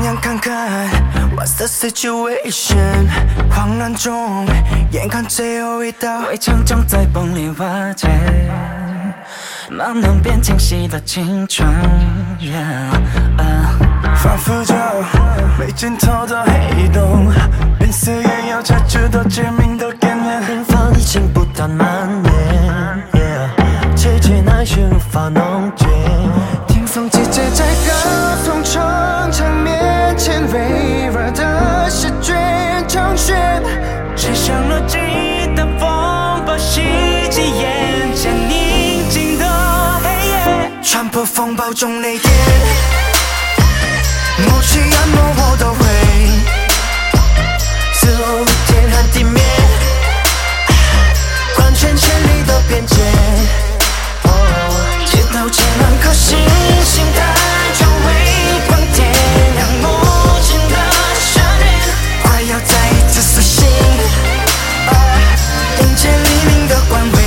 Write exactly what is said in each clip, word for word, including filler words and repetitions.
样看看 What's the situation？ 慌乱中，眼看最后一道围墙正在崩裂瓦解，慢慢变清晰的青春。Yeah, uh, 仿佛着没尽头的黑洞，变色也要察觉到致命的根源。远方已经不断蔓延， yeah, 结界那些无法弄清。听风季节在高耸城墙面前，微弱的试卷成选，吹响了记忆的风暴，袭击眼前宁静的黑夜，穿破风暴中雷电，默契淹没我都会似乎天和地面，贯穿千里的边界。街道间两颗星星带着微光点亮无尽的深渊，快要再一次苏醒，迎接黎明的光辉。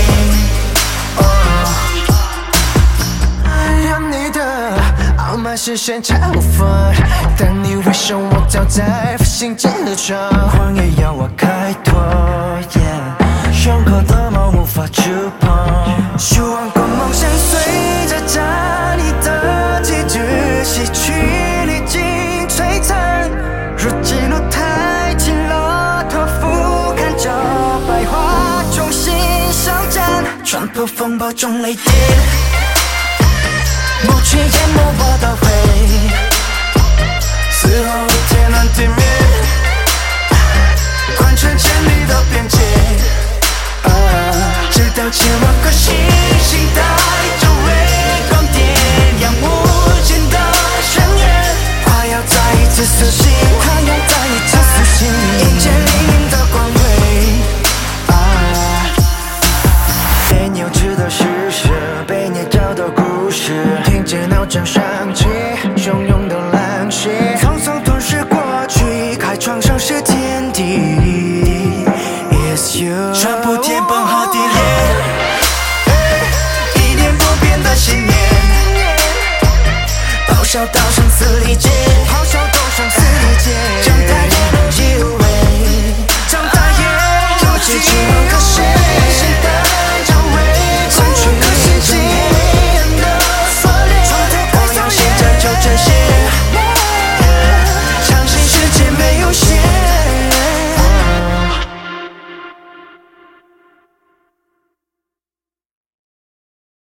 让你的傲慢视线超凡，当你回首，我早在负心结霜，荒野要我开拓， yeah, 胸口的梦无法触碰，希望光芒相随着家里的结局，失去历经璀璨，如今路太近了，托付看着百花重新上阵，穿破风暴中雷电，默契淹没我的回似乎天南地面，贯穿千里的边界，直到千万颗星星带着微光点亮无尽的深渊，快要再一次苏醒，快要再一次苏醒，迎接黎明的光辉。被扭曲的事实，被捏造的故事，听见闹钟响起，汹涌的浪血。